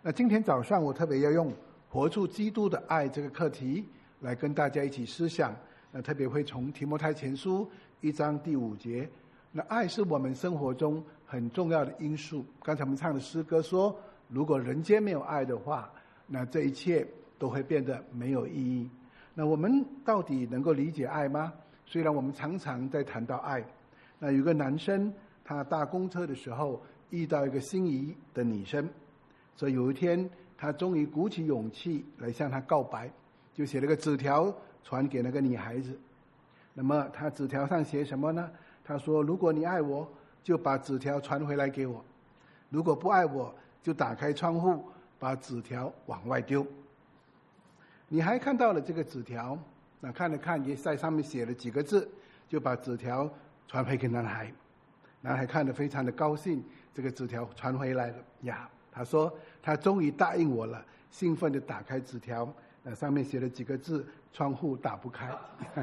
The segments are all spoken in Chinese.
那今天早上我特别要用活出基督的爱这个课题来跟大家一起思想，特别会从提摩太前书1章第5节，那爱是我们生活中很重要的因素。刚才我们唱的诗歌说，如果人间没有爱的话，那这一切都会变得没有意义。那我们到底能够理解爱吗？虽然我们常常在谈到爱，那有个男生他搭公车的时候遇到一个心仪的女生，所以有一天他终于鼓起勇气来向她告白，就写了个纸条传给那个女孩子。那么他纸条上写什么呢？他说，如果你爱我，就把纸条传回来给我，如果不爱我，就打开窗户把纸条往外丢。女孩看到了这个纸条，那看了看，也在上面写了几个字，就把纸条传回给男孩。男孩看得非常的高兴，这个纸条传回来了呀。他说他终于答应我了，兴奋地打开纸条，上面写了几个字，窗户打不开。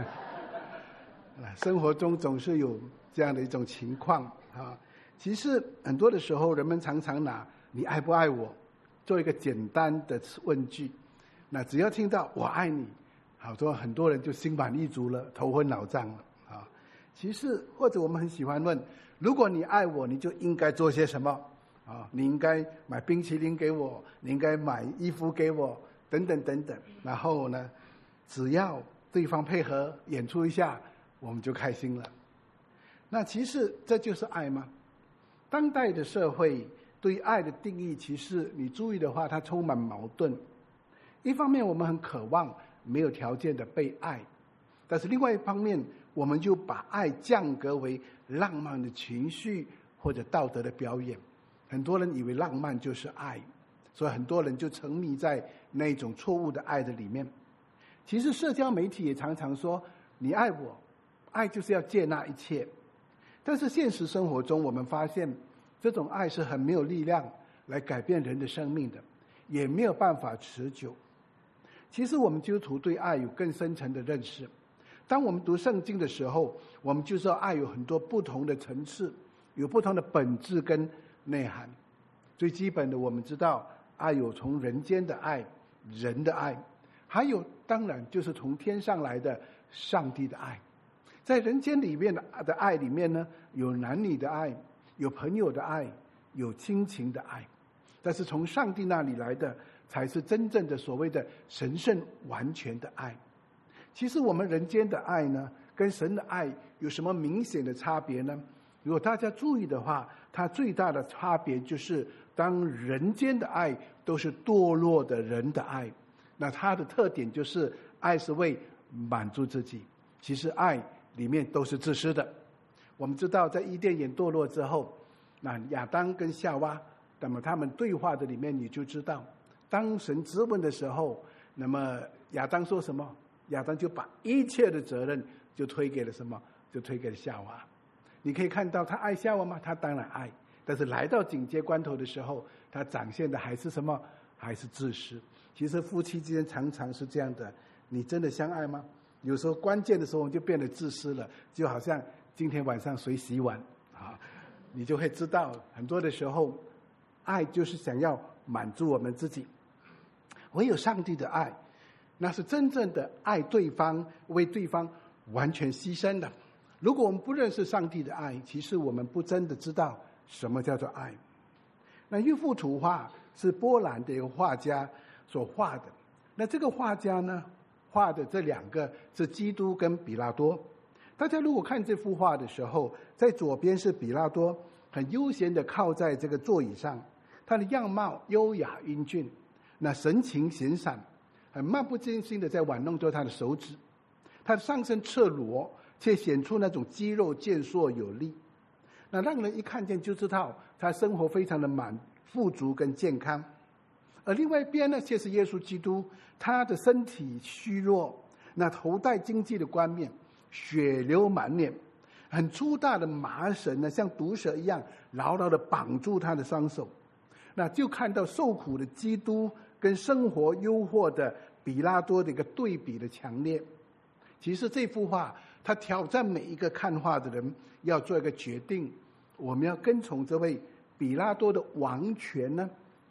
生活中总是有这样的一种情况啊。其实很多的时候，人们常常拿你爱不爱我做一个简单的问句，那只要听到我爱你，很多人就心满意足了，头昏脑胀了啊。其实或者我们很喜欢问，如果你爱我，你就应该做些什么啊？你应该买冰淇淋给我，你应该买衣服给我，等等等等。然后呢，只要对方配合演出一下，我们就开心了。那其实这就是爱吗？当代的社会对爱的定义，其实你注意的话，它充满矛盾。一方面我们很渴望没有条件的被爱，但是另外一方面，我们就把爱降格为浪漫的情绪或者道德的表演。很多人以为浪漫就是爱，所以很多人就沉迷在那种错误的爱的里面。其实社交媒体也常常说你爱我，爱就是要接纳一切。但是现实生活中我们发现，这种爱是很没有力量来改变人的生命的，也没有办法持久。其实我们基督徒对爱有更深层的认识。当我们读圣经的时候，我们就知道爱有很多不同的层次，有不同的本质跟内涵。最基本的，我们知道爱有从人间的爱，人的爱，还有当然就是从天上来的上帝的爱。在人间里面的爱里面呢，有男女的爱，有朋友的爱，有亲情的爱。但是从上帝那里来的，才是真正的所谓的神圣完全的爱。其实我们人间的爱呢，跟神的爱有什么明显的差别呢？如果大家注意的话，它最大的差别就是，当人间的爱都是堕落的人的爱，那它的特点就是爱是为满足自己。其实爱里面都是自私的。我们知道在伊甸园堕落之后，那亚当跟夏娃，那么他们对话的里面你就知道，当神质问的时候，那么亚当说什么？亚当就把一切的责任就推给了什么？就推给了夏娃。你可以看到他爱夏娃吗？他当然爱，但是来到紧接关头的时候，他展现的还是什么？还是自私。其实夫妻之间常常是这样的，你真的相爱吗？有时候关键的时候我们就变得自私了，就好像今天晚上谁洗碗啊，你就会知道很多的时候爱就是想要满足我们自己。唯有上帝的爱，那是真正的爱对方，为对方完全牺牲的。如果我们不认识上帝的爱，其实我们不真的知道什么叫做爱。那一幅图画是波兰的一个画家所画的，那这个画家呢画的这两个是基督跟比拉多。大家如果看这幅画的时候，在左边是比拉多很悠闲的靠在这个座椅上，他的样貌优雅英俊，那神情闲散，很漫不经心的在玩弄着他的手指。他的上身赤裸，却显出那种肌肉健硕有力，那让人一看见就知道他生活非常的富足跟健康。而另外一边呢，却是耶稣基督，他的身体虚弱，那头戴荆棘的冠冕，血流满脸，很粗大的麻绳呢，像毒蛇一样牢牢的绑住他的双手。那就看到受苦的基督跟生活诱惑的比拉多的一个对比的强烈。其实这幅画他挑战每一个看画的人要做一个决定，我们要跟从这位比拉多的王权呢，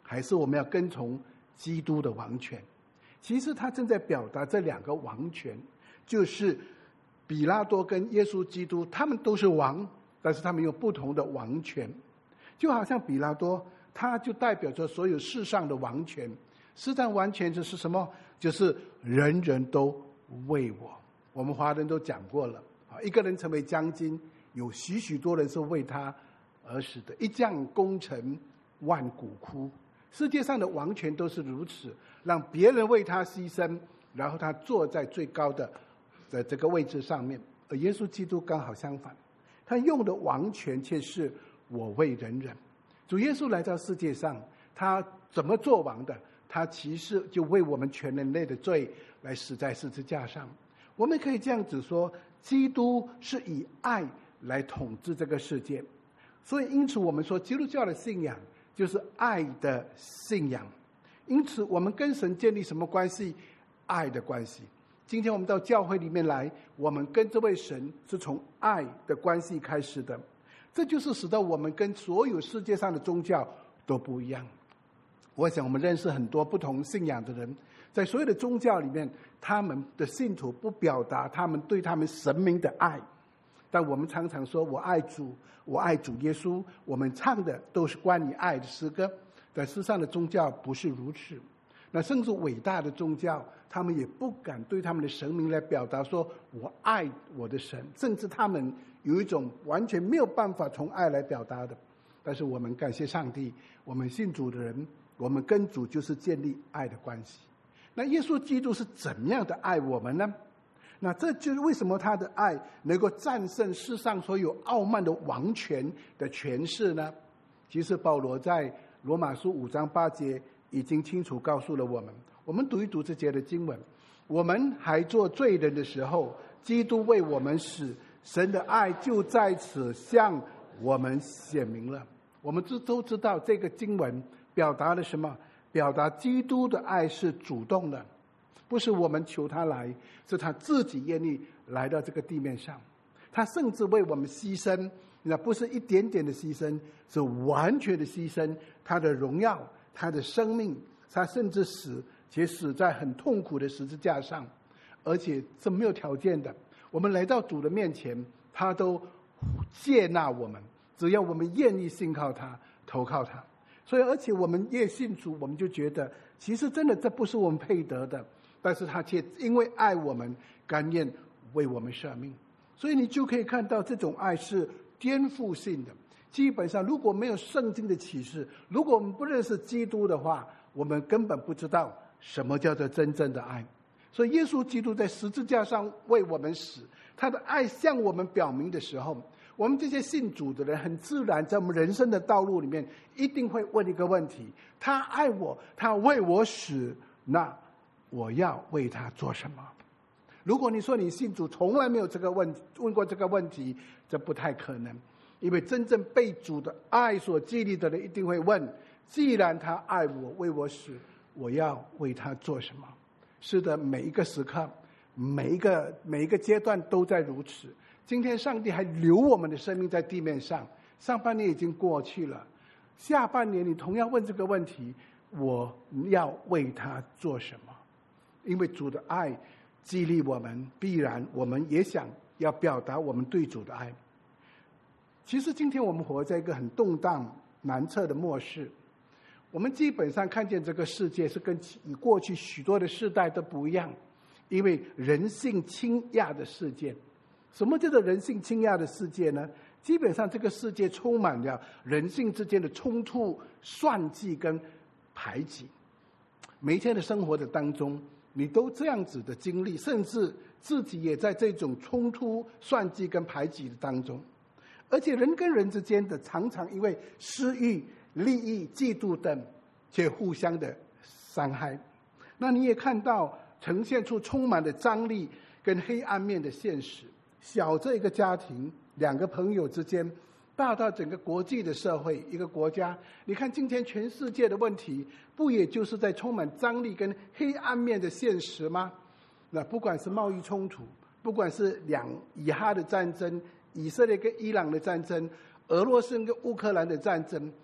还是我们要跟从基督的王权？其实他正在表达这两个王权，就是比拉多跟耶稣基督，他们都是王，但是他们有不同的王权。就好像比拉多，他就代表着所有世上的王权。世上王权就是什么？就是人人都为我。我们华人都讲过了，一个人成为将军，有许许多人是为他而死的。一将功成万骨枯。世界上的王权都是如此，让别人为他牺牲，然后他坐在最高的这个位置上面。而耶稣基督刚好相反，他用的王权却是我为人人。主耶稣来到世界上，他怎么做王的？他其实就为我们全人类的罪来死在十字架上。我们可以这样子说，基督是以爱来统治这个世界。所以因此我们说基督教的信仰就是爱的信仰。因此我们跟神建立什么关系？爱的关系。今天我们到教会里面来，我们跟这位神是从爱的关系开始的。这就是使得我们跟所有世界上的宗教都不一样。我想我们认识很多不同信仰的人，在所有的宗教里面，他们的信徒不表达他们对他们神明的爱，但我们常常说我爱主，我爱主耶稣，我们唱的都是关于爱的诗歌。但世上的宗教不是如此，那甚至伟大的宗教，他们也不敢对他们的神明来表达说我爱我的神，甚至他们有一种完全没有办法从爱来表达的。但是我们感谢上帝，我们信主的人，我们跟主就是建立爱的关系。那耶稣基督是怎样的爱我们呢？那这就是为什么他的爱能够战胜世上所有傲慢的王权的权势呢？其实保罗在罗马书5章8节已经清楚告诉了我们。我们读一读这节的经文：我们还做罪人的时候，基督为我们死，神的爱就在此向我们显明了。我们都知道这个经文表达了什么？表达基督的爱是主动的，不是我们求他来，是他自己愿意来到这个地面上。他甚至为我们牺牲，那不是一点点的牺牲，是完全的牺牲。他的荣耀，他的生命，他甚至死，且死在很痛苦的十字架上，而且是没有条件的。我们来到主的面前，他都接纳我们，只要我们愿意信靠他，投靠他。所以而且我们越信主，我们就觉得其实真的这不是我们配得的，但是他却因为爱我们，甘愿为我们舍命。所以你就可以看到这种爱是颠覆性的。基本上如果没有圣经的启示，如果我们不认识基督的话，我们根本不知道什么叫做真正的爱。所以耶稣基督在十字架上为我们死，他的爱向我们表明的时候，我们这些信主的人很自然在我们人生的道路里面一定会问一个问题：他爱我，他为我死，那我要为他做什么？如果你说你信主从来没有问过这个问题，这不太可能。因为真正被主的爱所激励的人一定会问：既然他爱我，为我死，我要为他做什么？是的，每一个时刻，每一个阶段都在如此。今天上帝还留我们的生命在地面上，上半年已经过去了，下半年你同样问这个问题：我要为他做什么？因为主的爱激励我们，必然我们也想要表达我们对主的爱。其实今天我们活在一个很动荡难测的末世，我们基本上看见这个世界是跟过去许多的世代都不一样，因为人性倾轧的世界。什么叫做人性倾轧的世界呢？基本上这个世界充满了人性之间的冲突、算计跟排挤。每一天的生活的当中，你都这样子的经历，甚至自己也在这种冲突、算计跟排挤的当中。而且人跟人之间的常常因为私欲、利益、嫉妒等，却互相的伤害。那你也看到呈现出充满了张力跟黑暗面的现实。小这一个家庭，两个朋友之间，大到整个国际的社会，一个国家，你看今天全世界的问题，不也就是在充满张力跟黑暗面的现实吗？那不管是贸易冲突，不管是以哈的战争，以色列跟伊朗的战争，俄罗斯跟乌克兰的战争，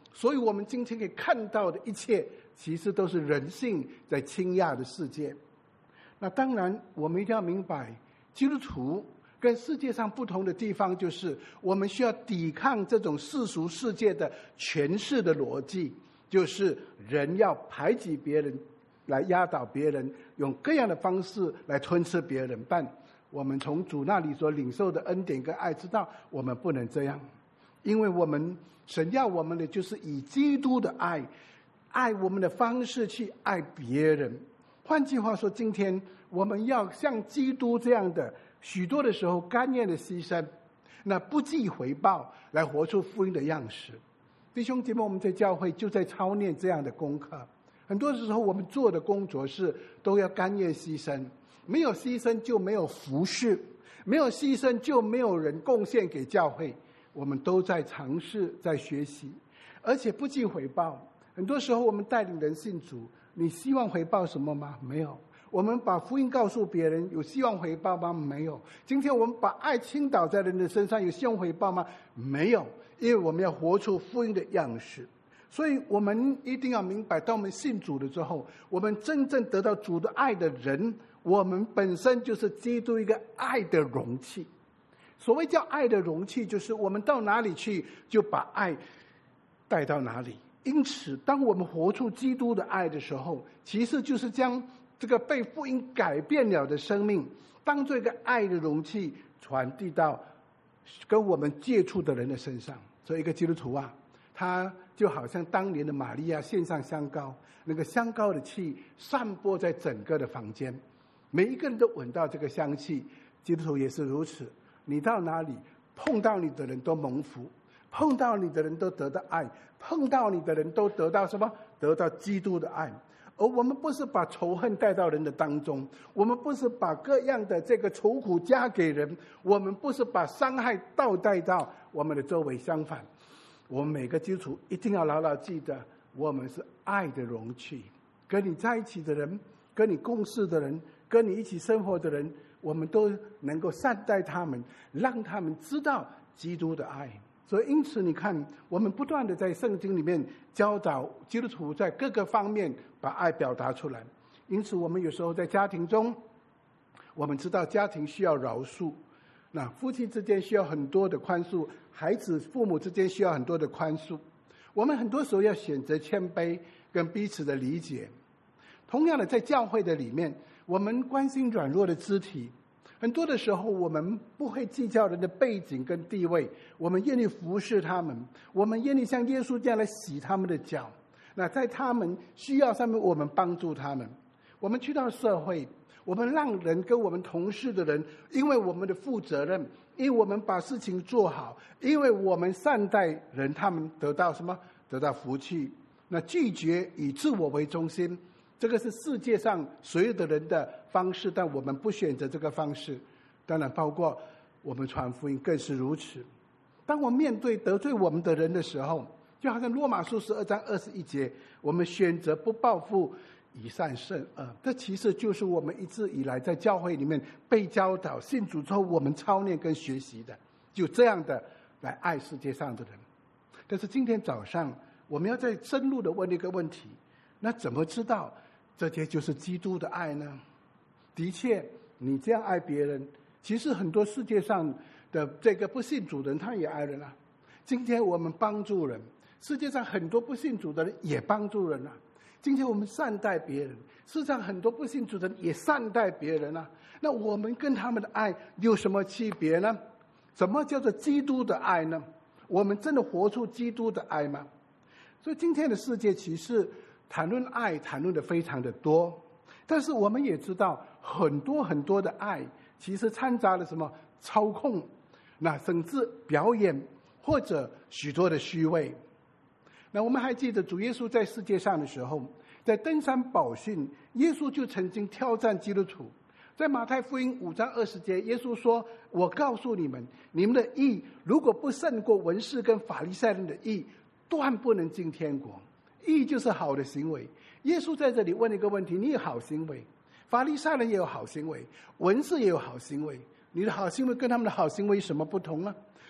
所以我们今天可以看到的一切，其实都是人性在倾轧的世界。那当然，我们一定要明白，基督徒跟世界上不同的地方，就是我们需要抵抗这种世俗世界的权势的逻辑，就是人要排挤别人，来压倒别人，用各样的方式来吞噬别人。但我们从主那里所领受的恩典跟爱，知道我们不能这样，因为神要我们的就是以基督的爱我们的方式去爱别人。换句话说，今天我们要像基督这样的，许多的时候甘愿的牺牲，那不计回报，来活出福音的样式。弟兄姐妹，我们在教会就在操练这样的功课。很多时候我们做的工作是都要甘愿牺牲，没有牺牲就没有服事，没有牺牲就没有人贡献给教会。我们都在尝试，在学习，而且不计回报。很多时候我们带领人信主，你希望回报什么吗？没有。我们把福音告诉别人，有希望回报吗？没有。今天我们把爱倾倒在人的身上，有希望回报吗？没有。因为我们要活出福音的样式。所以我们一定要明白，当我们信主了之后，我们真正得到主的爱的人，我们本身就是基督一个爱的容器。所谓叫爱的容器，就是我们到哪里去，就把爱带到哪里。因此当我们活出基督的爱的时候，其实就是将这个被福音改变了的生命，当做一个爱的容器，传递到跟我们接触的人的身上。所以一个基督徒啊，他就好像当年的玛利亚献上香膏，那个香膏的气散播在整个的房间，每一个人都闻到这个香气。基督徒也是如此，你到哪里碰到你的人都蒙福，碰到你的人都得到爱，碰到你的人都得到什么？得到基督的爱。而我们不是把仇恨带到人的当中，我们不是把各样的这个愁苦加给人，我们不是把伤害倒带到我们的周围。相反，我们每个基督徒一定要牢牢记得，我们是爱的容器。跟你在一起的人，跟你共事的人，跟你一起生活的人，我们都能够善待他们，让他们知道基督的爱。所以因此你看，我们不断的在圣经里面教导基督徒在各个方面把爱表达出来。因此我们有时候在家庭中，我们知道家庭需要饶恕，那夫妻之间需要很多的宽恕，孩子父母之间需要很多的宽恕。我们很多时候要选择谦卑跟彼此的理解。同样的，在教会的里面，我们关心软弱的肢体，很多的时候我们不会计较人的背景跟地位，我们愿意服侍他们，我们愿意像耶稣这样来洗他们的脚。那在他们需要上面，我们帮助他们。我们去到社会，我们让人跟我们同事的人，因为我们的负责任，因为我们把事情做好，因为我们善待人，他们得到什么？得到福气。那拒绝以自我为中心，这个是世界上所有的人的方式，但我们不选择这个方式。当然包括我们传福音更是如此。当我们面对得罪我们的人的时候，就好像罗马书12章21节，我们选择不报复，以善胜恶。这其实就是我们一直以来在教会里面被教导，信主之后我们操练跟学习的，就这样的来爱世界上的人。但是今天早上我们要再深入的问一个问题，那怎么知道这些就是基督的爱呢？的确你这样爱别人，其实很多世界上的这个不信主的人他也爱人啊。今天我们帮助人，世界上很多不信主的人也帮助人啊。今天我们善待别人，世上很多不信主的人也善待别人啊。那我们跟他们的爱有什么区别呢？什么叫做基督的爱呢？我们真的活出基督的爱吗？所以今天的世界其实谈论爱谈论的非常的多，但是我们也知道很多很多的爱其实掺杂了什么？操控，那甚至表演，或者许多的虚伪。那我们还记得主耶稣在世界上的时候，在登山宝训，耶稣就曾经挑战基督徒。在马太福音5章20节，耶稣说，我告诉你们，你们的义如果不胜过文士跟法利赛人的义，断不能进天国。义就是好的行为。耶稣在这里问了一个问题，你有好行为，法利赛人也有好行为，文士也有好行为，你的好行为跟他们的好行为有什么不同呢？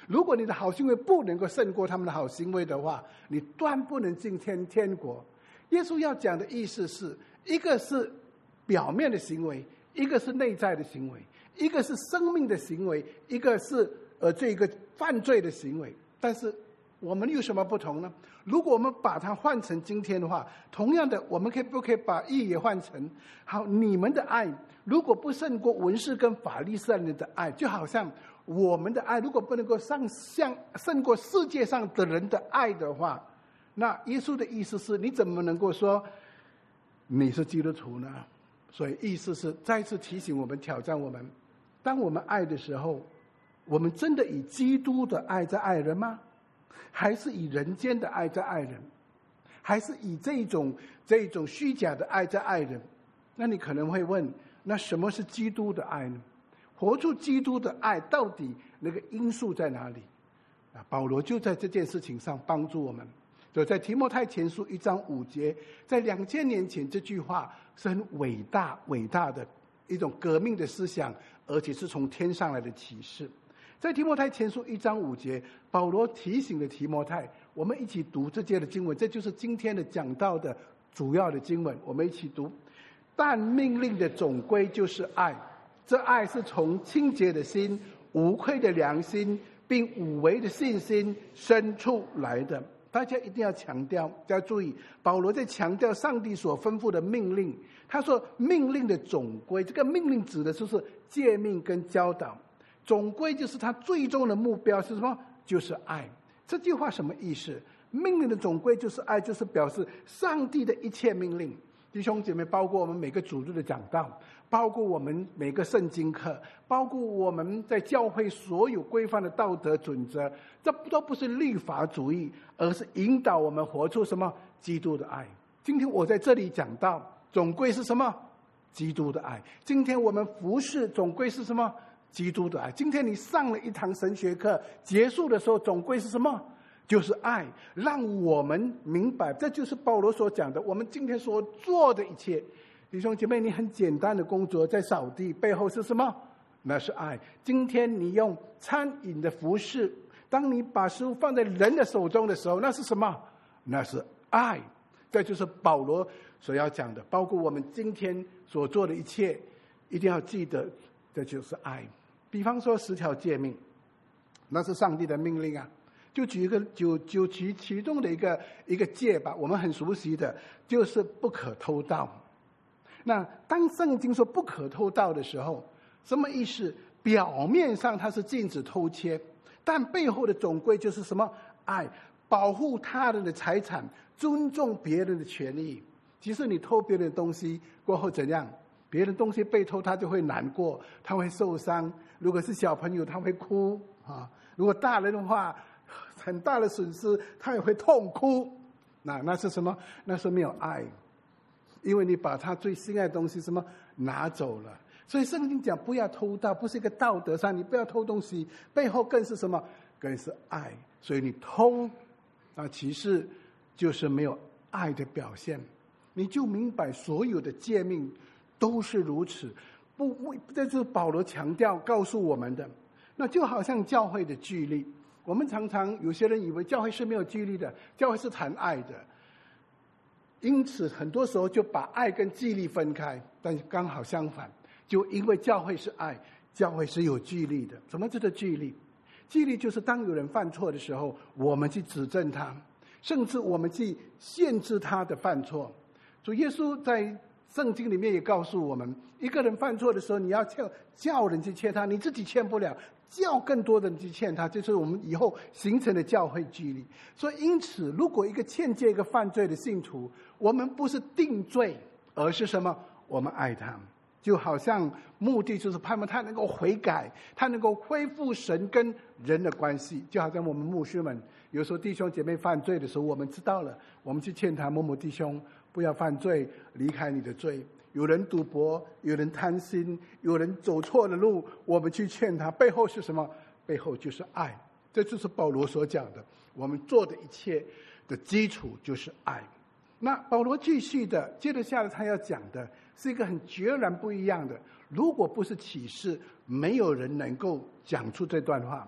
如果你的好行为不能够胜过他们的好行为的话，你断不能进天国。耶稣要讲的意思是，一个是表面的行为，一个是内在的行为，一个是生命的行为，一个是这个犯罪的行为。但是我们有什么不同呢？如果我们把它换成今天的话，同样的，我们不可以把义也换成好？你们的爱如果不胜过文士跟法利赛人的爱，就好像我们的爱如果不能够胜过世界上的人的爱的话，那耶稣的意思是，你怎么能够说你是基督徒呢？所以意思是再次提醒我们，挑战我们，当我们爱的时候，我们真的以基督的爱在爱人吗？还是以人间的爱在爱人？还是以这种虚假的爱在爱人？那你可能会问，那什么是基督的爱呢？活出基督的爱到底那个因素在哪里？保罗就在这件事情上帮助我们。所以在提摩太前书1章5节，在2000年前，这句话是很伟大的一种革命的思想，而且是从天上来的启示。在提摩太前书1章5节，保罗提醒了提摩太，我们一起读这节的经文，这就是今天的讲道的主要的经文，我们一起读。但命令的总归就是爱，这爱是从清洁的心、无愧的良心并无为的信心生出来的。大家一定要强调，要注意，保罗在强调上帝所吩咐的命令。他说命令的总归，这个命令指的就是诫命跟教导，总归就是他最终的目标是什么？就是爱。这句话什么意思？命令的总归就是爱，就是表示上帝的一切命令。弟兄姐妹，包括我们每个主日的讲道，包括我们每个圣经课，包括我们在教会所有规范的道德准则，这都不是律法主义，而是引导我们活出什么？基督的爱。今天我在这里讲到，总归是什么？基督的爱。今天我们服侍，总归是什么？基督的爱。今天你上了一堂神学课，结束的时候总归是什么？就是爱。让我们明白，这就是保罗所讲的，我们今天所做的一切。弟兄姐妹，你很简单的工作，在扫地，背后是什么？那是爱。今天你用餐饮的服侍，当你把食物放在人的手中的时候，那是什么？那是爱。这就是保罗所要讲的，包括我们今天所做的一切，一定要记得，这就是爱。比方说10条诫命，那是上帝的命令啊。就举其中的一个诫吧，我们很熟悉的，就是不可偷盗。那当圣经说不可偷盗的时候，什么意思？表面上它是禁止偷窃，但背后的总归就是什么？爱，保护他人的财产，尊重别人的权益。即使你偷别人的东西过后怎样？别人东西被偷，他就会难过，他会受伤。如果是小朋友，他会哭啊；如果大人的话，很大的损失，他也会痛哭。那是什么？那是没有爱，因为你把他最心爱的东西什么拿走了。所以圣经讲不要偷盗，不是一个道德上，你不要偷东西，背后更是什么？更是爱。所以你偷，其实就是没有爱的表现。你就明白所有的诫命都是如此。这是保罗强调告诉我们的。那就好像教会的纪律，我们常常有些人以为教会是没有纪律的，教会是谈爱的，因此很多时候就把爱跟纪律分开。但刚好相反，就因为教会是爱，教会是有纪律的。什么叫做纪律？纪律就是当有人犯错的时候，我们去指正他，甚至我们去限制他的犯错。所以耶稣在圣经里面也告诉我们，一个人犯错的时候，你要叫人去劝他，你自己劝不了，叫更多的人去劝他，这是我们以后形成的教会纪律。所以因此，如果一个劝诫一个犯罪的信徒，我们不是定罪，而是什么？我们爱他。就好像目的就是盼望他能够悔改，他能够恢复神跟人的关系。就好像我们牧师们有时候弟兄姐妹犯罪的时候，我们知道了，我们去劝他，某某弟兄不要犯罪，离开你的罪。有人赌博，有人贪心，有人走错了路，我们去劝他，背后是什么？背后就是爱。这就是保罗所讲的，我们做的一切的基础就是爱。那保罗继续的接着下来，他要讲的是一个很截然不一样的。如果不是启示，没有人能够讲出这段话。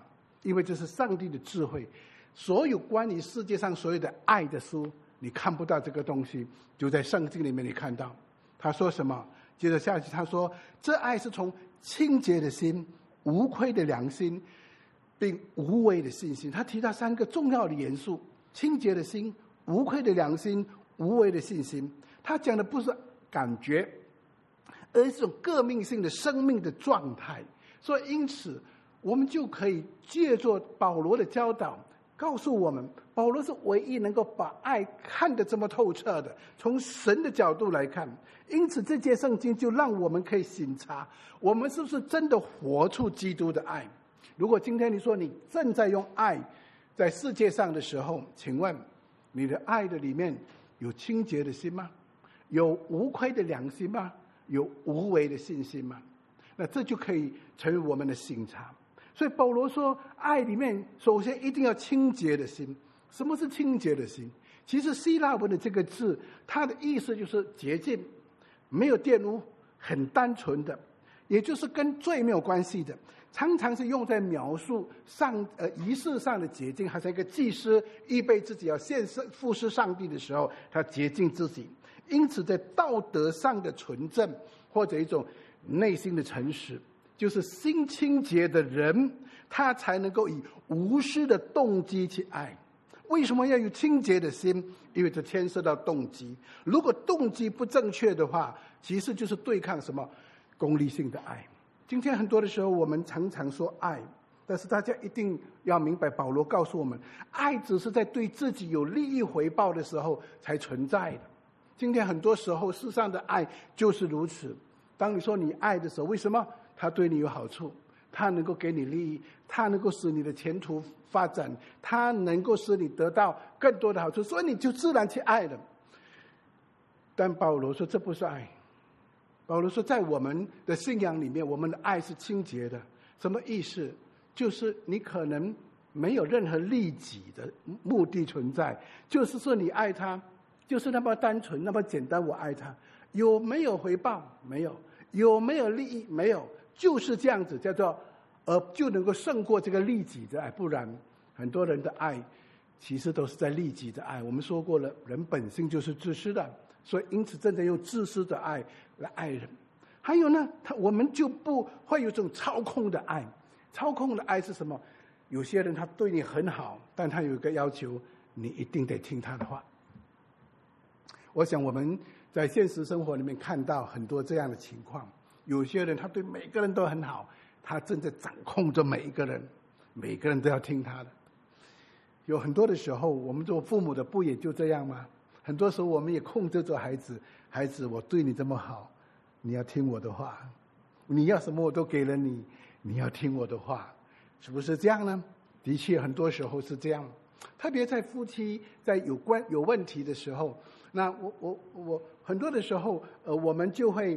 因为这是上帝的智慧。所有关于世界上所有的爱的书，你看不到这个东西，就在圣经里面你看到。他说什么？接着下去他说，这爱是从清洁的心、无愧的良心并无为的信心。他提到3个重要的元素：清洁的心、无愧的良心、无为的信心。他讲的不是感觉，而是一种革命性的生命的状态。所以因此我们就可以借助保罗的教导告诉我们，保罗是唯一能够把爱看得这么透彻的，从神的角度来看。因此这节圣经就让我们可以省察，我们是不是真的活出基督的爱。如果今天你说你正在用爱在世界上的时候，请问你的爱的里面有清洁的心吗？有无愧的良心吗？有无为的信心吗？那这就可以成为我们的省察。所以保罗说，爱里面首先一定要清洁的心。什么是清洁的心？其实希腊文的这个字，它的意思就是洁净，没有玷污，很单纯的，也就是跟罪没有关系的。常常是用在描述仪式上的洁净，好像一个祭司预备自己要献上服侍上帝的时候，他洁净自己。因此在道德上的纯正，或者一种内心的诚实，就是心清洁的人，他才能够以无私的动机去爱。为什么要有清洁的心？因为这牵涉到动机。如果动机不正确的话，其实就是对抗什么？功利性的爱。今天很多的时候我们常常说爱，但是大家一定要明白，保罗告诉我们，爱只是在对自己有利益回报的时候才存在的。今天很多时候世上的爱就是如此。当你说你爱的时候，为什么？他对你有好处，他能够给你利益，他能够使你的前途发展，他能够使你得到更多的好处，所以你就自然去爱了。但保罗说这不是爱。保罗说在我们的信仰里面，我们的爱是清洁的。什么意思？就是你可能没有任何利己的目的存在，就是说你爱他就是那么单纯那么简单。我爱他有没有回报？没有。有没有利益？没有。就是这样子，叫做就能够胜过这个利己的爱。不然很多人的爱其实都是在利己的爱。我们说过了，人本性就是自私的，所以因此真正用自私的爱来爱人。还有呢，我们就不会有这种操控的爱。操控的爱是什么？有些人他对你很好，但他有一个要求，你一定得听他的话。我想我们在现实生活里面看到很多这样的情况。有些人他对每个人都很好，他正在掌控着每一个人，每个人都要听他的。有很多的时候，我们做父母的不也就这样吗？很多时候我们也控制着孩子，孩子我对你这么好，你要听我的话，你要什么我都给了你，你要听我的话，是不是这样呢？的确很多时候是这样。特别在夫妻在有问题的时候，那我很多的时候我们就会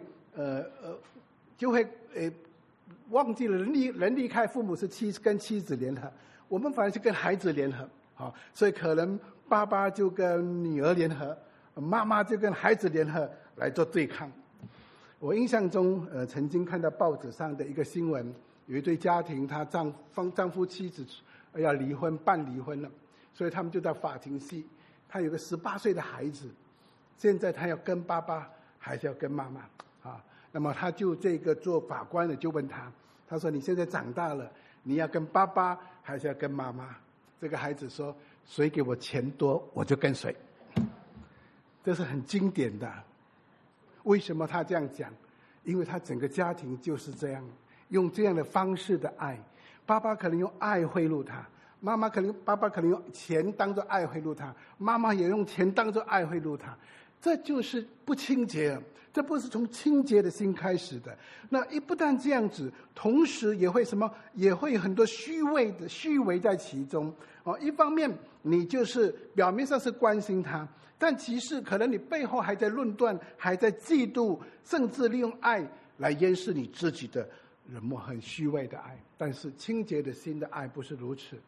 忘记了人离开父母是跟妻子联合，我们反而是跟孩子联合。好，所以可能爸爸就跟女儿联合，妈妈就跟孩子联合来做对抗。我印象中曾经看到报纸上的一个新闻，有一对家庭，他丈夫妻子要离婚，办离婚了，所以他们就到法庭去。他有个18岁的孩子，现在他要跟爸爸还是要跟妈妈啊？那么他就这个做法官的就问他说你现在长大了，你要跟爸爸还是要跟妈妈？这个孩子说，谁给我钱多我就跟谁。这是很经典的。为什么他这样讲？因为他整个家庭就是这样，用这样的方式的爱。爸爸可能用爱贿赂他，爸爸可能用钱当作爱贿赂他，妈妈也用钱当作爱贿赂他。这就是不清洁，这不是从清洁的心开始的。那不但这样子，同时也会什么？也会有很多虚伪在其中。一方面你就是表面上是关心他，但其实可能你背后还在论断，还在嫉妒，甚至利用爱来掩饰你自己的冷漠，很虚伪的爱。但是清洁的心的爱不是如此。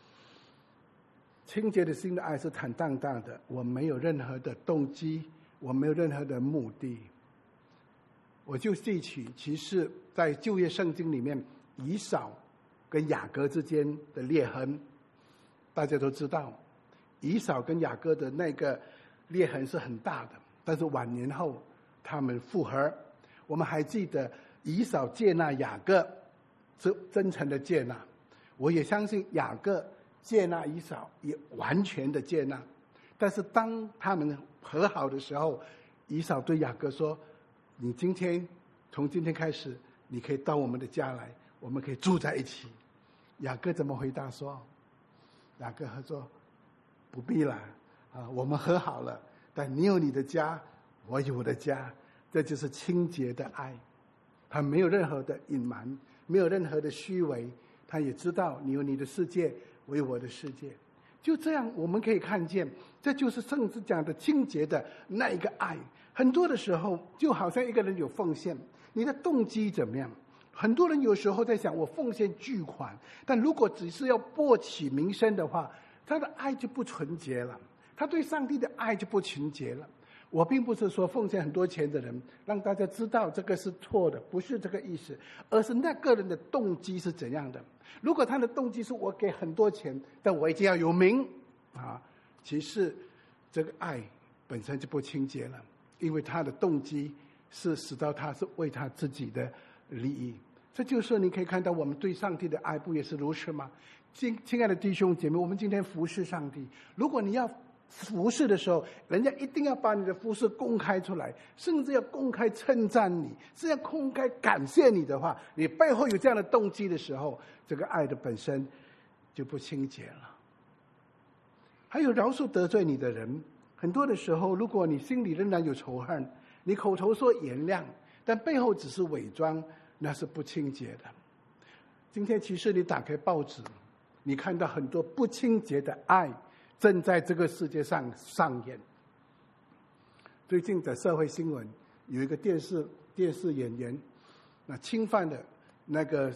清洁的心的爱是坦荡荡的，我没有任何的动机，我没有任何的目的。我就记起，其实在旧约圣经里面，以扫跟雅各之间的裂痕。大家都知道，以扫跟雅各的那个裂痕是很大的，但是晚年后他们复合。我们还记得以扫接纳雅各，是真诚的接纳。我也相信雅各接纳以扫，也完全的接纳。但是当他们和好的时候，以扫对雅各说：“你从今天开始，你可以到我们的家来，我们可以住在一起。”雅各怎么回答说？雅各说：“不必了，我们和好了。但你有你的家，我有我的家，这就是清洁的爱。他没有任何的隐瞒，没有任何的虚伪，他也知道你有你的世界，我有我的世界。就这样，我们可以看见，这就是圣经讲的清洁的那一个爱。很多的时候，就好像一个人有奉献，你的动机怎么样？很多人有时候在想，我奉献巨款，但如果只是要博取名声的话，他的爱就不纯洁了，他对上帝的爱就不纯洁了。我并不是说奉献很多钱的人让大家知道这个是错的，不是这个意思，而是那个人的动机是怎样的。如果他的动机是我给很多钱，但我一定要有名其实这个爱本身就不清洁了，因为他的动机是使到他是为他自己的利益。这就是你可以看到我们对上帝的爱不也是如此吗？亲爱的弟兄姐妹，我们今天服侍上帝，如果你要服侍的时候，人家一定要把你的服侍公开出来，甚至要公开称赞你，是要公开感谢你的话，你背后有这样的动机的时候，这个爱的本身就不清洁了。还有饶恕得罪你的人，很多的时候，如果你心里仍然有仇恨，你口头说原谅，但背后只是伪装，那是不清洁的。今天其实你打开报纸，你看到很多不清洁的爱正在这个世界上上演。最近的社会新闻有一个电视演员，那侵犯了那个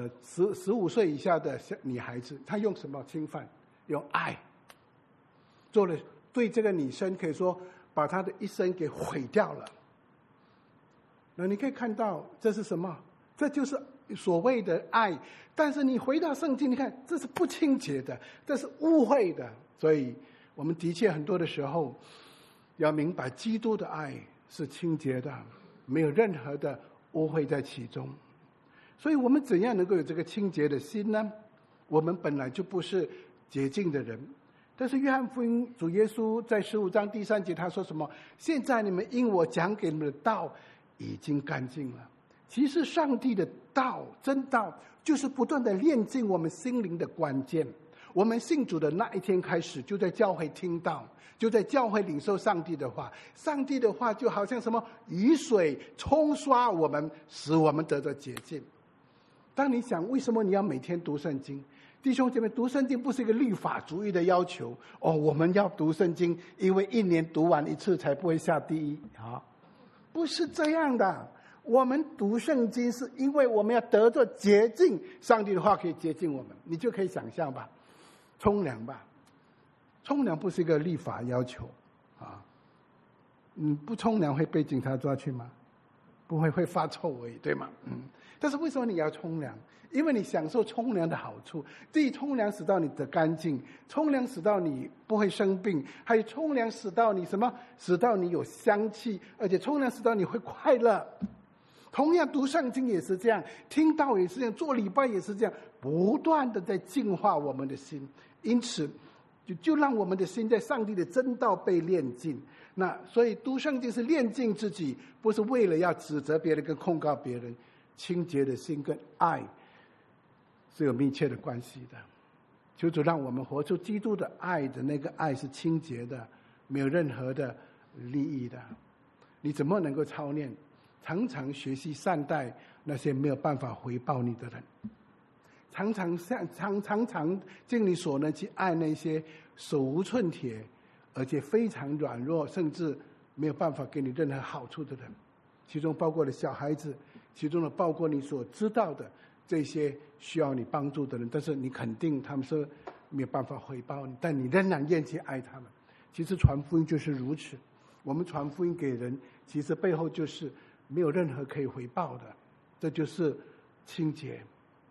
15岁以下的女孩子，她用什么侵犯？用爱做了，对这个女生可以说把她的一生给毁掉了。那你可以看到这是什么？这就是所谓的爱。但是你回到圣经，你看这是不清洁的，这是污秽的。所以我们的确很多的时候要明白，基督的爱是清洁的，没有任何的污秽在其中。所以我们怎样能够有这个清洁的心呢？我们本来就不是洁净的人，但是约翰福音主耶稣在15章第3节他说什么？现在你们因我讲给你们的道已经干净了。其实上帝的道，真道，就是不断的炼净我们心灵的关键。我们信主的那一天开始，就在教会听到，就在教会领受上帝的话。上帝的话就好像什么雨水冲刷我们，使我们得到洁净。当你想为什么你要每天读圣经，弟兄姐妹，读圣经不是一个律法主义的要求我们要读圣经，因为1年读完1次才不会下地狱不是这样的。我们读圣经是因为我们要得到洁净，上帝的话可以洁净我们。你就可以想象吧，冲凉吧，冲凉不是一个立法要求你不冲凉会被警察抓去吗？不会，会发臭而已，对吗？但是为什么你要冲凉？因为你享受冲凉的好处。第一，冲凉使到你的干净，冲凉使到你不会生病，还有冲凉使到你什么？使到你有香气，而且冲凉使到你会快乐。同样读圣经也是这样，听道也是这样，做礼拜也是这样，不断的在净化我们的心。因此就让我们的心在上帝的真道被炼净。那所以读圣经是炼净自己，不是为了要指责别人跟控告别人。清洁的心跟爱是有密切的关系的。求主让我们活出基督的爱的那个爱是清洁的，没有任何的利益的。你怎么能够操练？常常学习善待那些没有办法回报你的人，常常尽你所能去爱那些手无寸铁而且非常软弱甚至没有办法给你任何好处的人，其中包括了小孩子，其中呢包括你所知道的这些需要你帮助的人，但是你肯定他们是没有办法回报你，但你仍然愿意爱他们。其实传福音就是如此，我们传福音给人，其实背后就是没有任何可以回报的，这就是清洁。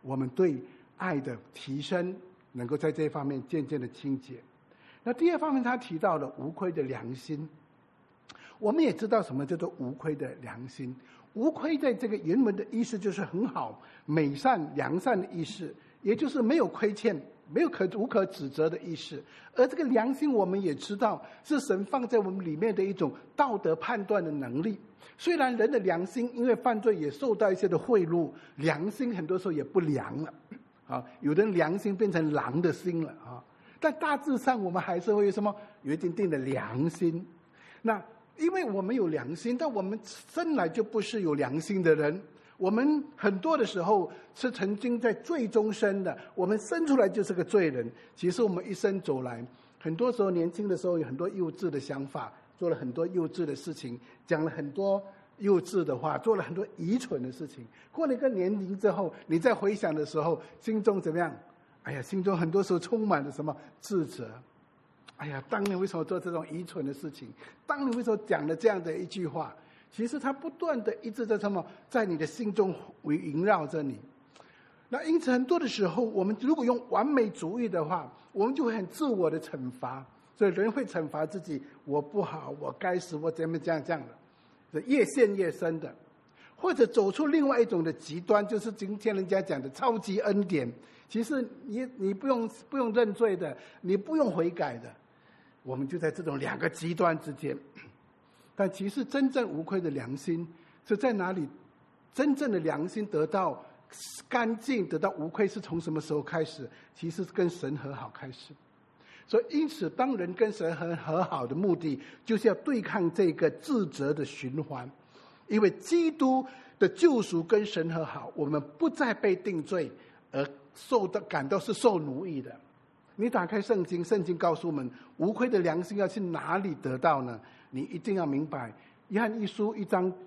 我们对爱的提升能够在这一方面渐渐的清洁。那第二方面他提到了无愧的良心。我们也知道什么叫做无愧的良心。无愧在这个原文的意思就是很好、美善、良善的意思，也就是没有亏欠、没有无可指责的意思。而这个良心我们也知道是神放在我们里面的一种道德判断的能力。虽然人的良心因为犯罪也受到一些的贿赂，良心很多时候也不良了啊，有的人良心变成狼的心了啊。但大致上我们还是会有什么？有一定的良心。那因为我们有良心，但我们生来就不是有良心的人。我们很多的时候是曾经在罪中生的，我们生出来就是个罪人。其实我们一生走来，很多时候年轻的时候有很多幼稚的想法，做了很多幼稚的事情，讲了很多幼稚的话，做了很多愚蠢的事情。过了一个年龄之后，你再回想的时候，心中怎么样？哎呀，心中很多时候充满了什么自责。哎呀，当年为什么做这种愚蠢的事情？当年为什么讲了这样的一句话？其实它不断的一直在什么，在你的心中萦绕着你。那因此很多的时候，我们如果用完美主义的话，我们就会很自我的惩罚。所以人会惩罚自己，我不好，我该死，我怎么这样的，越陷越深的。或者走出另外一种的极端，就是今天人家讲的超级恩典。其实你不用认罪的，你不用悔改的。我们就在这种两个极端之间。但其实真正无愧的良心是在哪里？真正的良心得到干净、得到无愧是从什么时候开始？其实是跟神和好开始。所以因此当人跟神和好的目的，就是要对抗这个自责的循环。因为基督的救赎跟神和好，我们不再被定罪而感到是受奴役的。你打开圣经，圣经告诉我们，无愧的良心要去哪里得到呢？你一定要明白，约翰一书1章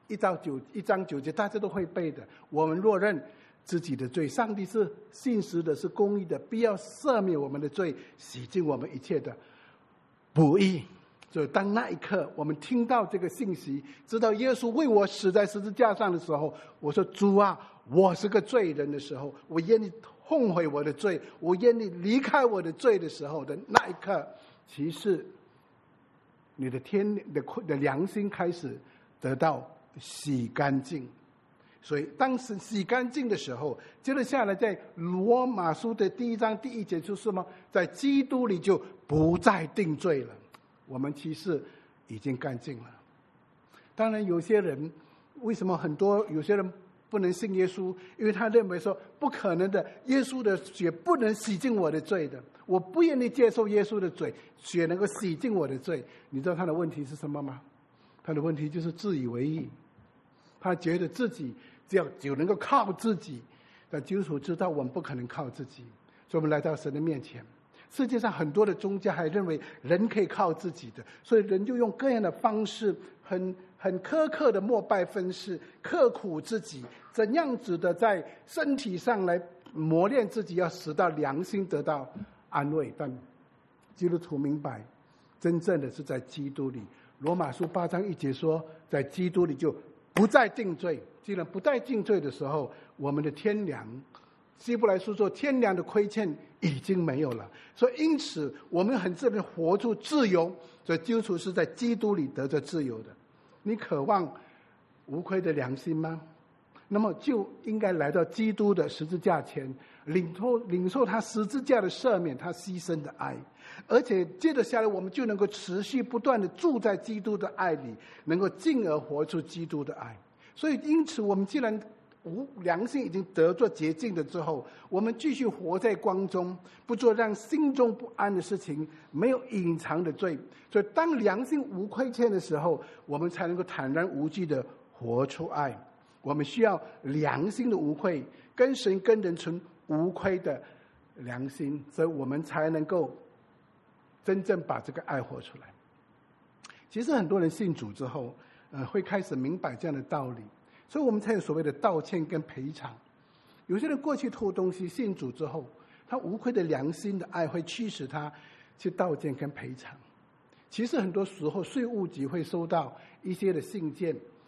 9节，大家都会背的。我们若认自己的罪，上帝是信实的，是公义的，必要赦免我们的罪，洗净我们一切的不义。所以当那一刻我们听到这个信息，知道耶稣为我死在十字架上的时候，我说主啊，我是个罪人的时候，我愿意后悔我的罪，我愿意离开我的罪的时候的那一刻，其实你的良心开始得到洗干净。所以当时洗干净的时候，接着下来在罗马书的1章第1节就是什么？在基督里就不再定罪了。我们其实已经干净了。当然有些人，为什么有些人不能信耶稣？因为他认为说不可能的，耶稣的血不能洗净我的罪的，我不愿意接受耶稣的血能够洗净我的罪。你知道他的问题是什么吗？他的问题就是自以为意，他觉得自己只能够靠自己。但基督徒知道我们不可能靠自己，所以我们来到神的面前。世界上很多的宗教还认为人可以靠自己的，所以人就用各样的方式，很苛刻的膜拜分饰，刻苦自己，怎样子的在身体上来磨练自己，要使到良心得到安慰。但基督徒明白，真正的是在基督里。罗马书8章1节说，在基督里就不再定罪。既然不再定罪的时候，我们的天良，希伯来书说天良的亏欠已经没有了。所以因此我们很自然活出自由。所以基督徒是在基督里得着自由的。你渴望无愧的良心吗？那么就应该来到基督的十字架前，领受他十字架的赦免，他牺牲的爱。而且接着下来我们就能够持续不断的住在基督的爱里，能够进而活出基督的爱。所以因此我们既然良心已经得做洁净的之后，我们继续活在光中，不做让心中不安的事情，没有隐藏的罪。所以当良心无亏欠的时候，我们才能够坦然无惧的活出爱。我们需要良心的无愧，跟神跟人存无愧的良心，所以我们才能够真正把这个爱活出来。其实很多人信主之后会开始明白这样的道理，所以我们才有所谓的道歉跟赔偿。有些人过去偷东西，信主之后，他无愧的良心的爱会驱使他去道歉跟赔偿。其实很多时候税务局会收到一些的信件，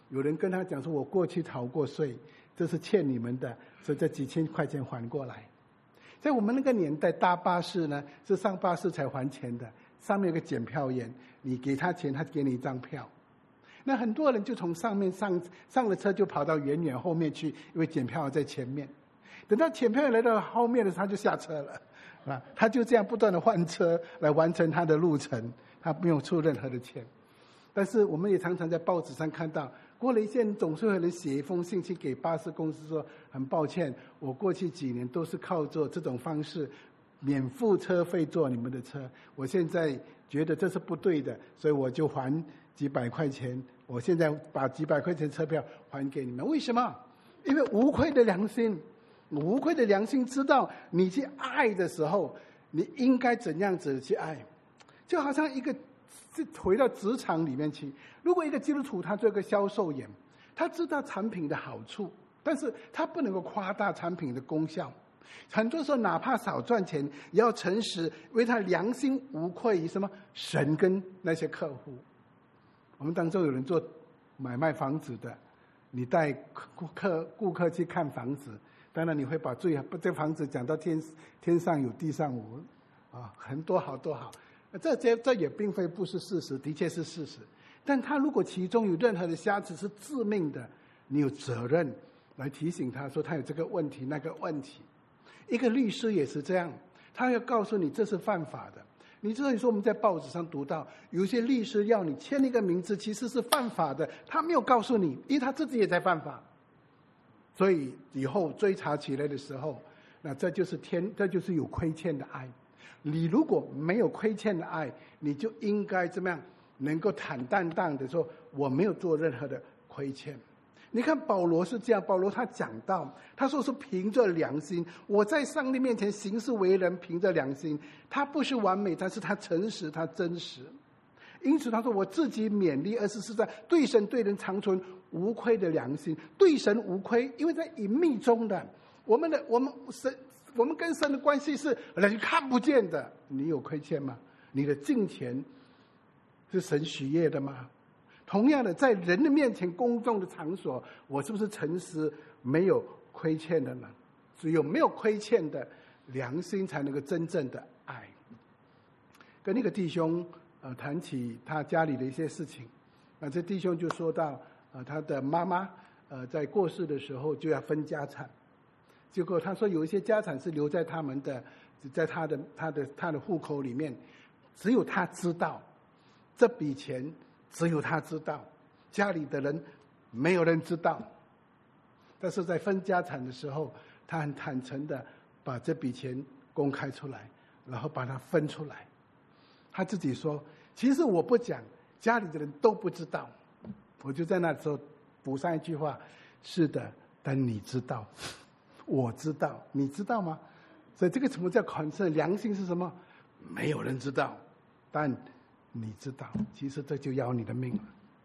有人跟他讲说，我过去逃过税，这是欠你们的，所以这几千块钱还过来。在我们那个年代，搭巴士呢是上巴士才还钱的，上面有个检票员，你给他钱，他给你一张票。那很多人就从上面上了车，就跑到远远后面去，因为检票在前面。等到检票员来到后面的时候，他就下车了，啊，他就这样不断的换车来完成他的路程，他不用出任何的钱。但是我们也常常在报纸上看到，过了一线总是有人写一封信去给巴士公司说，很抱歉，我过去几年都是靠做这种方式免付车费坐你们的车，我现在觉得这是不对的，所以我就还几百块钱，我现在把几百块钱车票还给你们。为什么？因为无愧的良心，无愧的良心知道你去爱的时候，你应该怎样子去爱。就好像一个回到职场里面去，如果一个基督徒他做一个销售员，他知道产品的好处，但是他不能够夸大产品的功效。很多时候哪怕少赚钱也要诚实，为他良心无愧于什么神跟那些客户。我们当中有人做买卖房子的，你带顾客去看房子，当然你会把这房子讲到天上有地上无啊，很多好多好。这也并非不是事实，的确是事实。但他如果其中有任何的瑕疵是致命的，你有责任来提醒他说他有这个问题那个问题。一个律师也是这样，他要告诉你这是犯法的。你知道，说我们在报纸上读到，有些律师要你签一个名字，其实是犯法的，他没有告诉你，因为他自己也在犯法。所以以后追查起来的时候，那这就是有亏欠的爱。你如果没有亏欠的爱，你就应该怎么样？能够坦荡荡的说，我没有做任何的亏欠。你看保罗是这样，保罗他讲到，他说是凭着良心，我在上帝面前行事为人凭着良心。他不是完美，但是他诚实，他真实。因此他说，我自己勉励24在对神对人长存无愧的良心，对神无亏，因为在隐秘中的我们跟神的关系是人看不见的。你有亏欠吗？你的敬虔是神喜悦的吗？同样的，在人的面前公众的场所，我是不是诚实没有亏欠的呢？只有没有亏欠的良心，才能够真正的爱。跟那个弟兄谈起他家里的一些事情，这弟兄就说到他的妈妈在过世的时候就要分家产。结果他说有一些家产是留在他们的，在他的户口里面，只有他知道这笔钱，只有他知道，家里的人没有人知道。但是在分家产的时候，他很坦诚的把这笔钱公开出来，然后把它分出来。他自己说，其实我不讲，家里的人都不知道。我就在那时候补上一句话，是的，但你知道，我知道，你知道吗？所以这个什么叫concern？良心是什么？没有人知道，但你知道，其实这就要你的命了。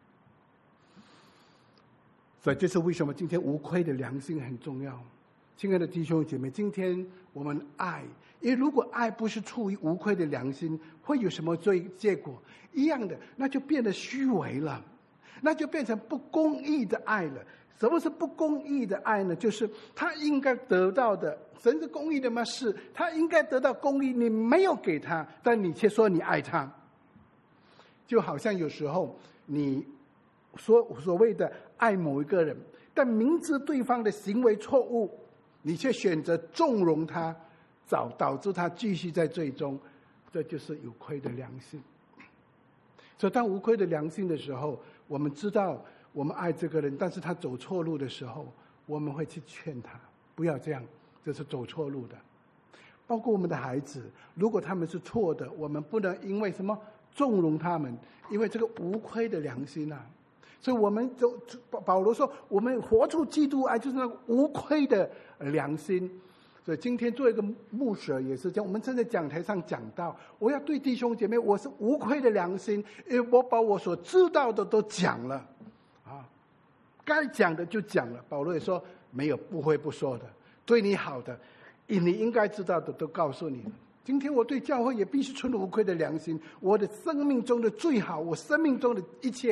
所以这是为什么今天无愧的良心很重要。亲爱的弟兄姐妹，今天我们爱，因为如果爱不是出于无愧的良心，会有什么结果？一样的，那就变得虚伪了，那就变成不公义的爱了。什么是不公义的爱呢？就是他应该得到的，神是公义的吗？是，他应该得到公义，你没有给他，但你却说你爱他。就好像有时候你所谓的爱某一个人，但明知对方的行为错误，你却选择纵容他，导致他继续在罪中，这就是有亏的良心。所以当无愧的良心的时候，我们知道我们爱这个人，但是他走错路的时候，我们会去劝他不要这样，这是走错路的。包括我们的孩子，如果他们是错的，我们不能因为什么纵容他们，因为这个无愧的良心啊。所以我们保罗说，我们活出基督爱，就是那个无愧的良心。所以今天做一个牧者也是这样，我们站在讲台上讲到，我要对弟兄姐妹，我是无愧的良心，因为我把我所知道的都讲了啊，该讲的就讲了。保罗也说，没有不会不说的，对你好的，你应该知道的都告诉你了。今天我对教会也必须存无愧的良心，我的生命中的最好，我生命中的一切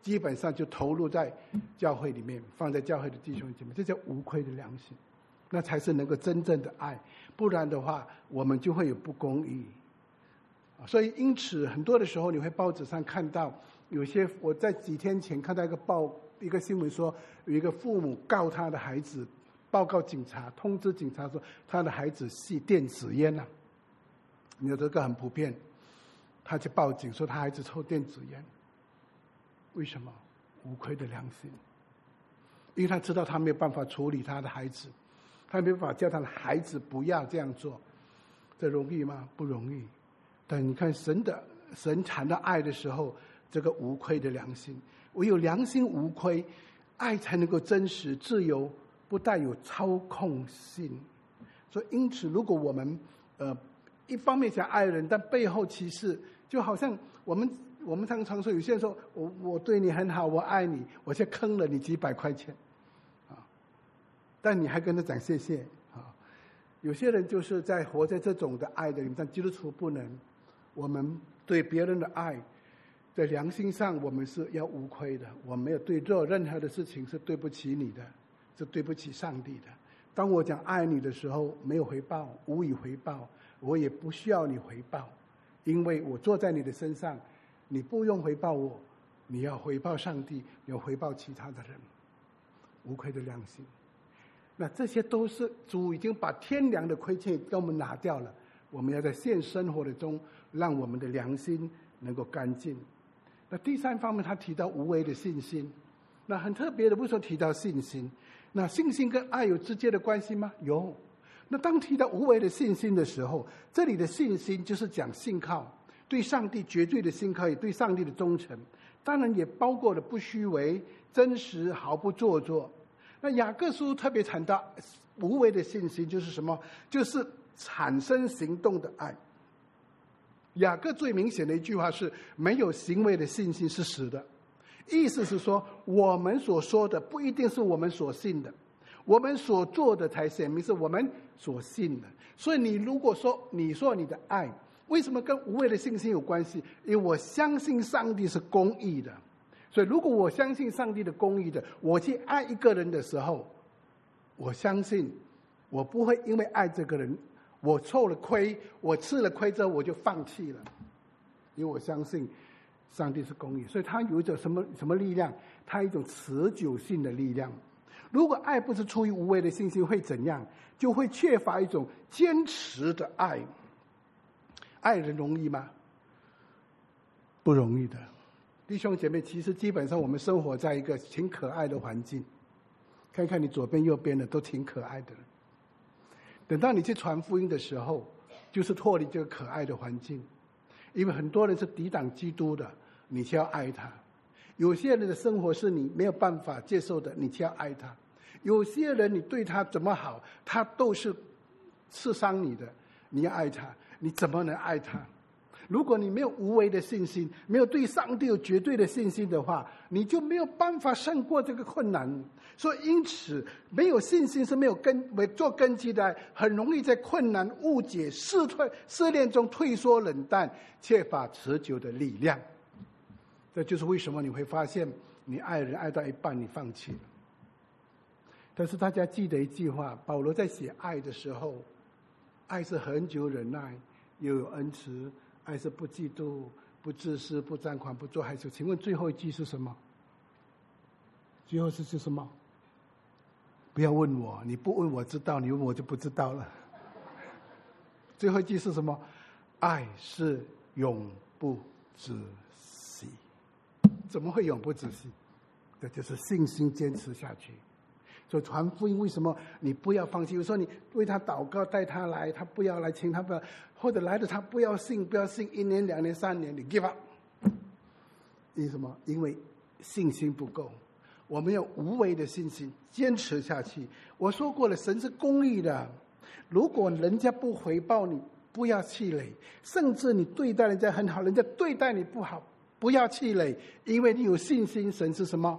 基本上就投入在教会里面，放在教会的弟兄姐妹，这叫无愧的良心，那才是能够真正的爱。不然的话，我们就会有不公义。所以因此很多的时候你会报纸上看到有些，我在几天前看到一个新闻说，有一个父母告他的孩子，报告警察，通知警察说他的孩子吸电子烟了。有这个很普遍，他去报警说他孩子抽电子烟。为什么？无愧的良心。因为他知道他没有办法处理他的孩子，他没有办法叫他的孩子不要这样做。这容易吗？不容易。但你看神谈到爱的时候，这个无愧的良心，唯有良心无愧，爱才能够真实自由，不带有操控性。所以因此如果我们一方面想爱人，但背后其实就好像我们常说，有些人说我对你很好，我爱你，我却坑了你几百块钱但你还跟他讲谢谢有些人就是在活在这种的爱的里面，但基督徒不能。我们对别人的爱，在良心上我们是要无愧的，我们没有做任何的事情是对不起你的，是对不起上帝的。当我讲爱你的时候，没有回报，无以回报，我也不需要你回报，因为我坐在你的身上，你不用回报我，你要回报上帝，你要回报其他的人。无愧的良心，那这些都是主已经把天良的亏欠给我们拿掉了。我们要在现生活的中，让我们的良心能够干净。那第三方面，他提到无为的信心。那很特别的，为什么提到信心？那信心跟爱有直接的关系吗？有。那当提到无为的信心的时候，这里的信心就是讲信靠，对上帝绝对的信靠，也对上帝的忠诚，当然也包括了不虚伪、真实、毫不做作。那雅各书特别谈到无为的信心就是什么？就是产生行动的爱。雅各最明显的一句话是，没有行为的信心是死的。意思是说，我们所说的不一定是我们所信的，我们所做的才显明是我们所信的。所以你如果说你的爱为什么跟无为的信心有关系？因为我相信上帝是公义的，所以如果我相信上帝的公义的，我去爱一个人的时候，我相信我不会因为爱这个人，我受了亏，我吃了亏之后我就放弃了，因为我相信上帝是公义。所以他有一种什么力量？他有一种持久性的力量。如果爱不是出于无为的信心，会怎样？就会缺乏一种坚持的爱。爱人容易吗？不容易的。弟兄姐妹，其实基本上我们生活在一个挺可爱的环境，看看你左边右边的都挺可爱的人。等到你去传福音的时候，就是脱离这个可爱的环境，因为很多人是抵挡基督的，你就要爱他。有些人的生活是你没有办法接受的，你就要爱他。有些人你对他怎么好，他都是刺伤你的，你要爱他。你怎么能爱他？如果你没有无为的信心，没有对上帝有绝对的信心的话，你就没有办法胜过这个困难。所以因此没有信心是没有做根基的，很容易在困难、误解、试炼中退缩冷淡，缺乏持久的力量。这就是为什么你会发现你爱人爱到一半你放弃了。但是大家记得一句话，保罗在写爱的时候，爱是恒久忍耐，又有恩慈，爱是不嫉妒、不自私、不张狂、不做害羞。请问最后一句是什么？最后是什么？不要问我，你不问我知道，你问我就不知道了。最后一句是什么？爱是永不止息。怎么会永不止息？这就是信心坚持下去。所以传福音为什么你不要放弃？有时候你为他祷告，带他来，他不要来，请他不要，或者来的他不要信，1年、2年、3年，你 give up。因为什么？因为信心不够。我们有无为的信心，坚持下去。我说过了，神是公义的。如果人家不回报你，不要气馁；甚至你对待人家很好，人家对待你不好，不要气馁，因为你有信心，神是什么？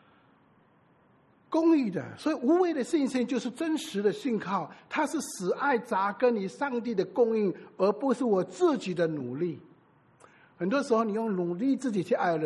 公义的。所以无为的信心就是真实的信靠，它是使爱扎根于上帝的供应，而不是我自己的努力。很多时候你用努力自己去爱人，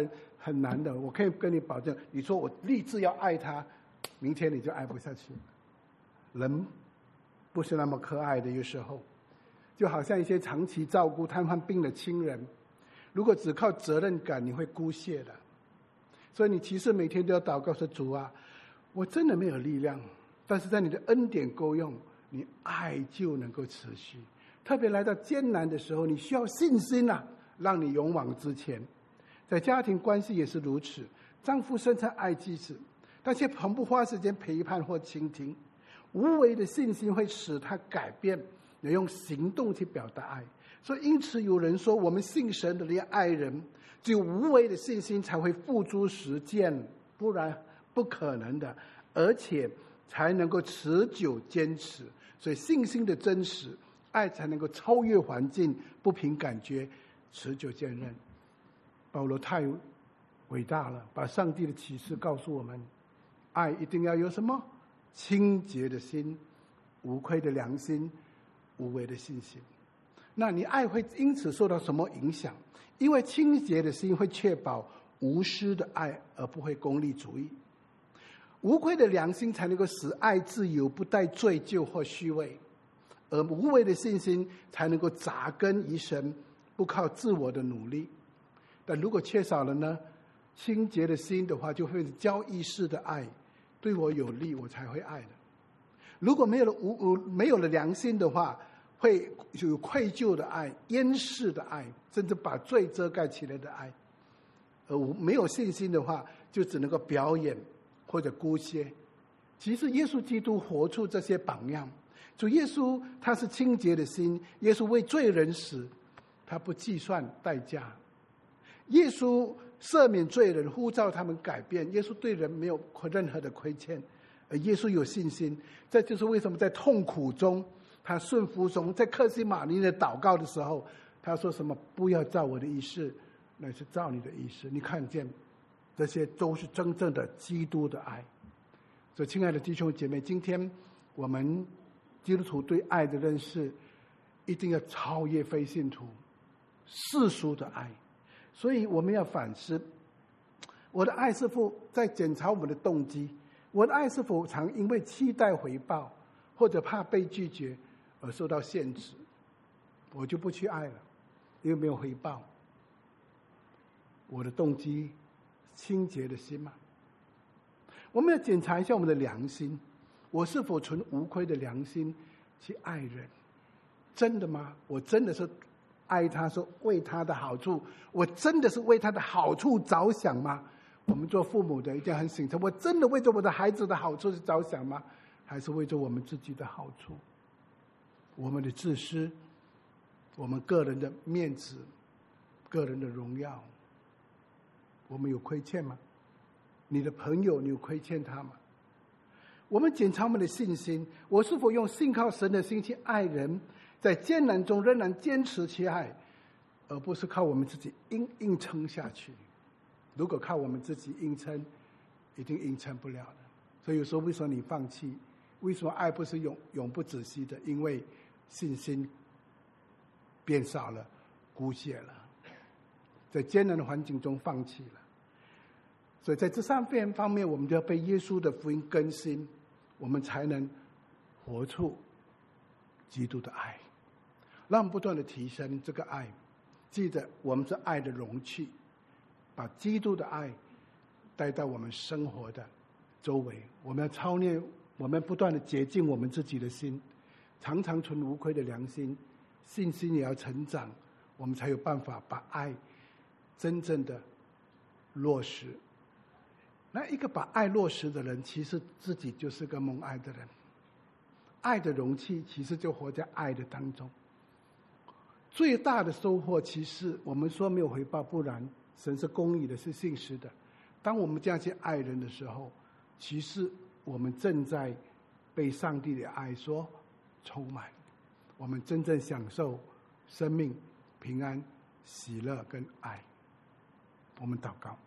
很难的。我可以跟你保证，你说我立志要爱他，明天你就爱不下去。人不是那么可爱的，有时候就好像一些长期照顾瘫痪病的亲人，如果只靠责任感，你会姑息的。所以你其实每天都要祷告说，主啊，我真的没有力量，但是在你的恩典够用，你爱就能够持续。特别来到艰难的时候，你需要信心啊，让你勇往直前。在家庭关系也是如此，丈夫深深爱妻子，但却从不花时间陪伴或倾听。无为的信心会使他改变，也用行动去表达爱。所以因此有人说，我们信神的连爱人，只有无为的信心才会付诸实践，不然不可能的，而且才能够持久坚持。所以信心的真实，爱才能够超越环境，不凭感觉，持久坚韧。保罗太伟大了，把上帝的启示告诉我们，爱一定要有什么？清洁的心，无愧的良心，无为的信心。那你爱会因此受到什么影响？因为清洁的心会确保无私的爱，而不会功利主义。无愧的良心才能够使爱自由，不带罪疚或虚伪。而无为的信心才能够扎根于神，不靠自我的努力。但如果缺少了呢？清洁的心的话，就会交易式的爱，对我有利，我才会爱的。如果没有了良心的话，会有愧疚的爱、掩饰的爱，甚至把罪遮盖起来的爱。而没有信心的话，就只能够表演或者姑息。其实耶稣基督活出这些榜样。主耶稣他是清洁的心，耶稣为罪人死，他不计算代价。耶稣赦免罪人，呼召他们改变。耶稣对人没有任何的亏欠，而耶稣有信心。这就是为什么在痛苦中，他顺服中，在客西马尼的祷告的时候，他说什么？不要照我的意思，乃是照你的意思。你看见，这些都是真正的基督的爱。所以，亲爱的弟兄姐妹，今天我们基督徒对爱的认识，一定要超越非信徒世俗的爱。所以我们要反思，我的爱是否在检查我们的动机？我的爱是否常因为期待回报，或者怕被拒绝而受到限制？我就不去爱了，因为没有回报。我的动机清洁的心吗？我们要检查一下我们的良心，我是否存无愧的良心去爱人？真的吗？我真的是爱他，说为他的好处，我真的是为他的好处着想吗？我们做父母的一定很醒察，我真的为着我的孩子的好处是着想吗？还是为着我们自己的好处？我们的自私，我们个人的面子，个人的荣耀，我们有亏欠吗？你的朋友，你有亏欠他吗？我们检查我们的信心，我是否用信靠神的心去爱人，在艰难中仍然坚持去爱，而不是靠我们自己硬撑下去。如果靠我们自己硬撑，一定硬撑不了的。所以有时候为什么你放弃？为什么爱不是永不止息的？因为信心变少了，姑息了，在艰难的环境中放弃了。所以在这三方面，我们就要被耶稣的福音更新，我们才能活出基督的爱，让我们不断的提升这个爱。记得我们是爱的容器，把基督的爱带到我们生活的周围。我们要操练，我们不断的洁净我们自己的心，常常存无愧的良心，信心也要成长，我们才有办法把爱真正的落实。那一个把爱落实的人，其实自己就是个蒙爱的人。爱的容器其实就活在爱的当中。最大的收获，其实我们说没有回报，不然神是公义的，是信实的。当我们这样去爱人的时候，其实我们正在被上帝的爱所充满，我们真正享受生命、平安、喜乐跟爱。我们祷告。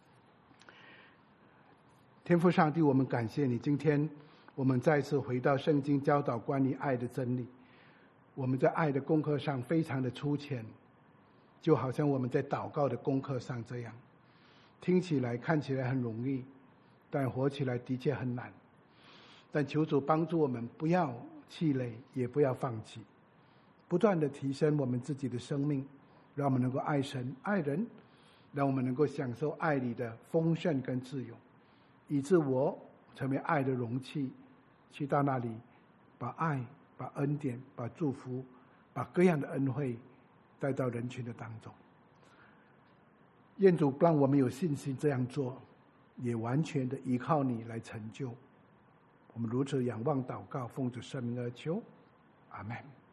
天父上帝，我们感谢你，今天我们再次回到圣经教导关于爱的真理。我们在爱的功课上非常的粗浅，就好像我们在祷告的功课上这样。 听起来看起来很容易，但活起来的确很难。但求主帮助我们，不要气馁，也不要放弃，不断的提升我们自己的生命，让我们能够爱神爱人，让我们能够享受爱里的丰盛跟自由，以致我成为爱的容器，去到那里把爱、把恩典、把祝福、把各样的恩惠带到人群的当中。愿主让我们有信心这样做，也完全的依靠你来成就。我们如此仰望祷告，奉主圣名而求，阿们。